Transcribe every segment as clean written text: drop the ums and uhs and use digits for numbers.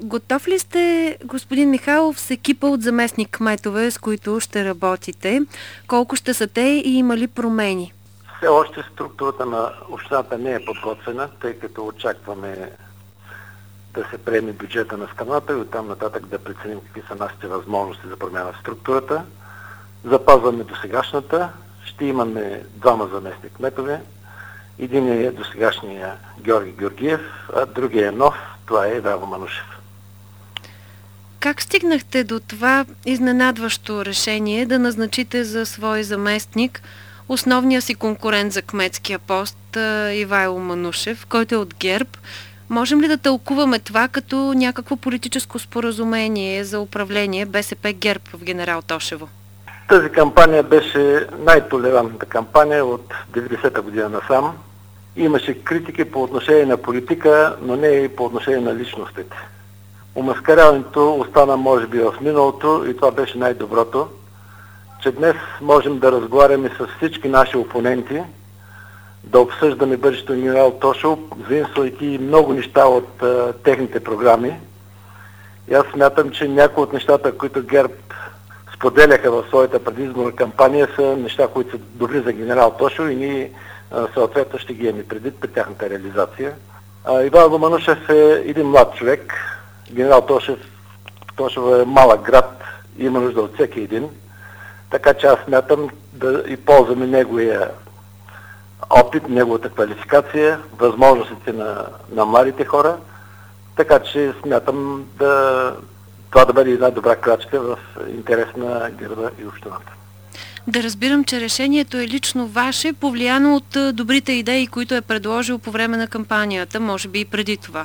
Готов ли сте, господин Михайлов, с екипа от заместник-кметове, с които ще работите? Колко ще са те и има ли промени? Все още структурата на общината не е подготвена, тъй като очакваме да се приеме бюджета на страната и оттам нататък да преценим какви са нашите възможности за промяна в структурата. Запазваме досегашната. Ще имаме двама заместник-кметове. Един е досегашния Георги Георгиев, а другия е нов. Това е Ивайло Манушев. Как стигнахте до това изненадващо решение да назначите за свой заместник основния си конкурент за кметския пост Ивайло Манушев, който е от ГЕРБ? Можем ли да тълкуваме това като някакво политическо споразумение за управление БСП ГЕРБ в Генерал Тошево? Тази кампания беше най-толерантната кампания от 90-та година насам. Имаше критики по отношение на политика, но не и по отношение на личностите. Омаскаряването остана може би в миналото и това беше най-доброто, че днес можем да разговаряме с всички наши опоненти, да обсъждаме бъдещето генерал Тошев, заимствайки много неща от техните програми. И аз смятам, че някои от нещата, които ГЕРБ споделяха в своята предизборна кампания, са неща, които са добри за генерал Тошев и ние съответно ще ги имаме предвид при тяхната реализация. Ивайло Манушев е един млад човек. Генерал Тошев е малък град, има нужда от всеки един. Така че аз смятам да и ползваме неговия опит, неговата квалификация, възможностите на младите хора. Така че смятам това да бъде една добра крачка в интерес на града и общината. Да разбирам, че решението е лично ваше, повлияно от добрите идеи, които е предложил по време на кампанията, може би и преди това.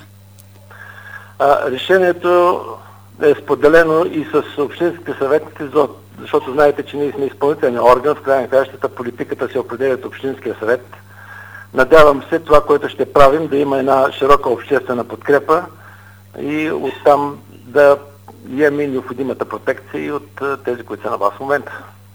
Решението е споделено и с общинските съветници, защото знаете, че ние сме изпълнителен орган, в края на краищата политиката се определя от Общинския съвет. Надявам се това, което ще правим, да има една широка обществена подкрепа и оттам да имаме необходимата протекция и от тези, които са на вас в момента.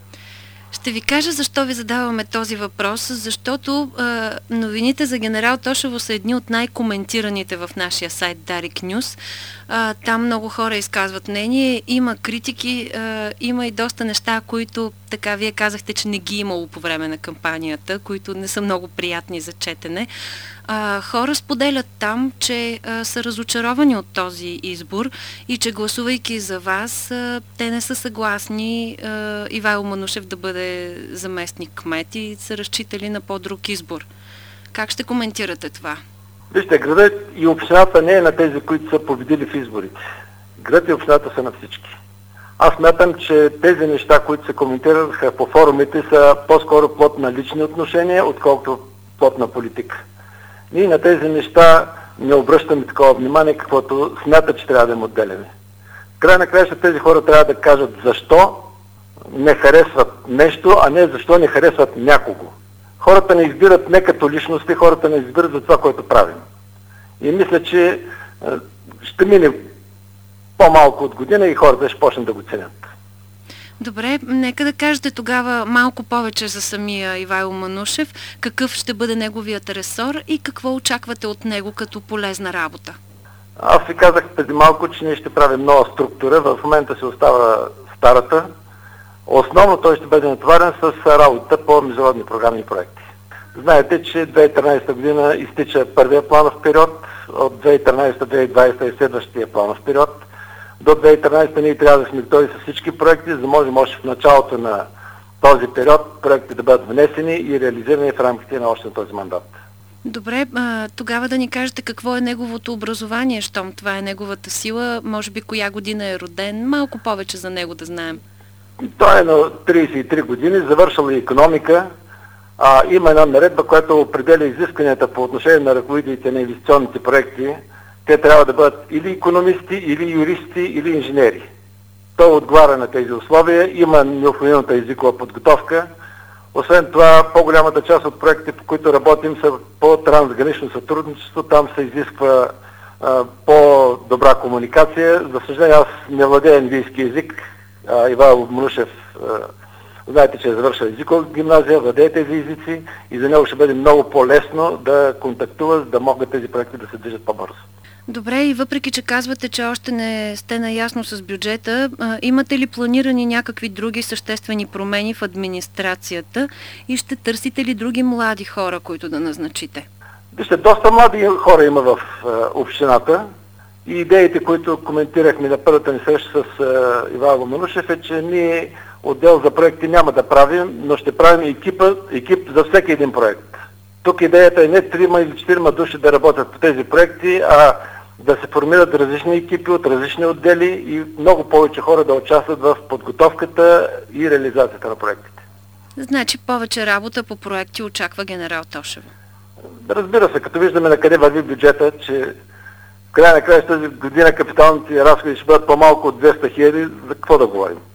Ще ви кажа защо ви задаваме този въпрос, защото новините за генерал Тошево са едни от най-коментираните в нашия сайт Дарик News. Там много хора изказват мнение, има критики, има и доста неща, които, така вие казахте, че не ги имало по време на кампанията, които не са много приятни за четене. Хора споделят там, че са разочаровани от този избор и че гласувайки за вас, те не са съгласни Ивайло Манушев да бъде заместник кмет и са разчитали на по-друг избор. Как ще коментирате това? Вижте, градът и общината не е на тези, които са победили в изборите. Градът и общината са на всички. Аз смятам, че тези неща, които се коментираха по форумите, са по-скоро плод на лични отношения, отколкото плод на политика. Ние на тези неща не обръщаме такова внимание, каквото смятат, че трябва да им отделяме. Край на краища тези хора трябва да кажат защо не харесват нещо, а не защо не харесват някого. Хората не избират не като личности, хората не избират за това, което правим. И мисля, че ще мине по-малко от година и хората ще почнат да го ценят. Добре, нека да кажете тогава малко повече за самия Ивайло Манушев, какъв ще бъде неговият ресор и какво очаквате от него като полезна работа. Аз ви казах преди малко, че ние ще правим нова структура. В момента се остава старата. Основно той ще бъде натоварен с работа по международни програмни проекти. Знаете, че 2013 година изтича първия планов период, от 2013-2020 е следващия планов период. До 2013 ние трябва да сме готови с всички проекти, за да можем още в началото на този период проекти да бъдат внесени и реализирани в рамките на още на този мандат. Добре, тогава да ни кажете какво е неговото образование, щом това е неговата сила, може би коя година е роден, малко повече за него да знаем. Той е на 33 години, завършил и икономика. Има една наредба, която определя изискванията по отношение на ръководителите на инвестиционните проекти. Те трябва да бъдат или икономисти, или юристи, или инженери. Той отговаря на тези условия, има необходимата езикова подготовка. Освен това, по-голямата част от проектите, по които работим, са по трансгранично сътрудничество. Там се изисква по-добра комуникация. За съжаление, аз не владея английски език. Ивайло Манушев, знаете, че е завършил езикова гимназия, владее тези езици и за него ще бъде много по-лесно да контактува, за да могат тези проекти да се движат по-бързо. Добре, и въпреки, че казвате, че още не сте наясно с бюджета, имате ли планирани някакви други съществени промени в администрацията и ще търсите ли други млади хора, които да назначите? Вижте, доста млади хора има в общината и идеите, които коментирахме на първата ни среща с Ивайло Манушев, е, че ние отдел за проекти няма да правим, но ще правим екип за всеки един проект. Тук идеята е не 3 или 4 души да работят по тези проекти, а да се формират различни екипи от различни отдели и много повече хора да участват в подготовката и реализацията на проектите. Значи повече работа по проекти очаква генерал Тошево. Разбира се, като виждаме на къде върви бюджета, че в края на края тази година капиталните разходи ще бъдат по-малко от 200 000, за какво да говорим?